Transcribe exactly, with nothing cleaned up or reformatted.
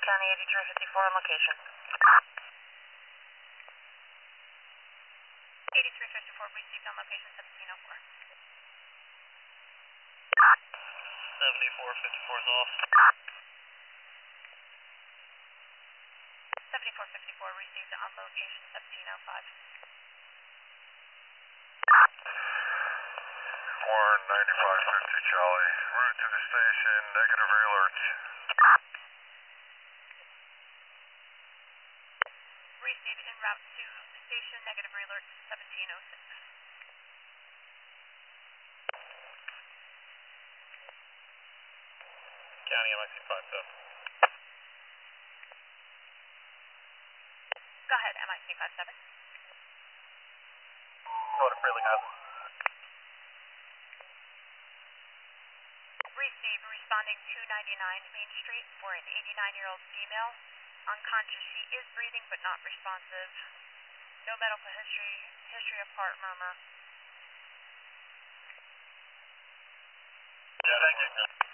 County eighty-three fifty-four on location. eighty-three fifty-four received on location seventeen oh four. seventy-four fifty-four is off. seventy-four fifty-four received on location seventeen oh five. Warren ninety-five fifty Charlie, route to the station, negative alert. Received en route to the station, negative alert seventeen oh six. County M I C five seven. Go ahead, M I C five seven. Go to Freeling Island. Received, responding two ninety-nine Main Street for an eighty-nine-year-old female. Unconscious, she is breathing but not responsive. No medical history, history of heart murmur. Yeah, thank you.